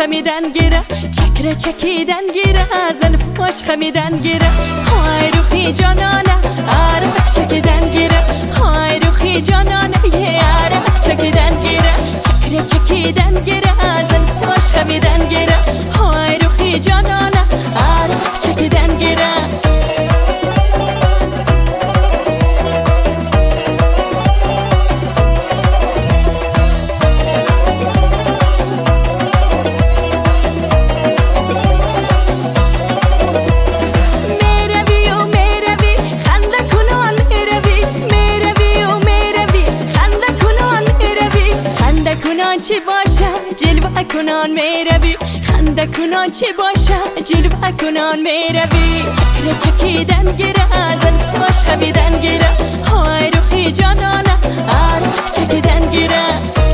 خمیدن گیره چکره چکیدن گیره زلف باش خمیدن گیره های روحی جانانه عرق چکیدن گیره های روحی جانانه یه عرق چکیدن گیره چکره چکیدن گیره زلف باش خمیدن گیره های روحی جانانه عرق چکیدن گیره چی باشه جلوه کنان میروی خنده کنان چی باشه جلوه کنان میروی چکره چکیدن گیره زلف باش خمیدن گیره های روحی جانانه عرق چکیدن گیره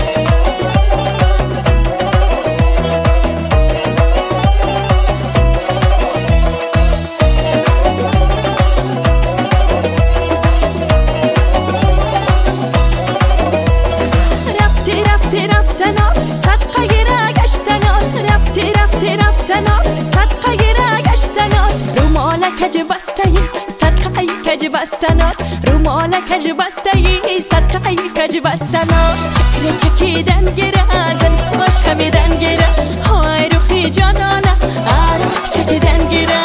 کج بستایی صدقه کج بستنات رومال کج بستایی صدقه کج بستنات چکره چکیدن گیره زلف باش خمیدن گیره های روحی جانانه عرق چکیدن گیره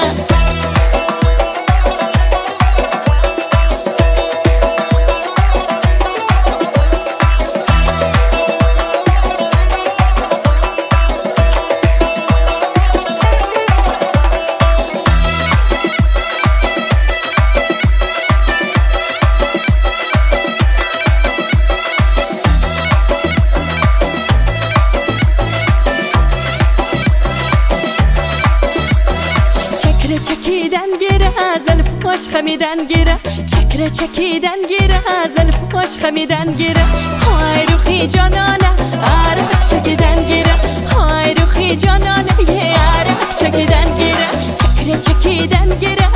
چکیدن گیره زلف باش خمیدن گیره چکره چکیدن گیره زلف باش خمیدن گیره های روحی جانانه عرق چکیدن گیره های روحی جانانه یه عرق چکیدن گیره چکره چکیدن گیره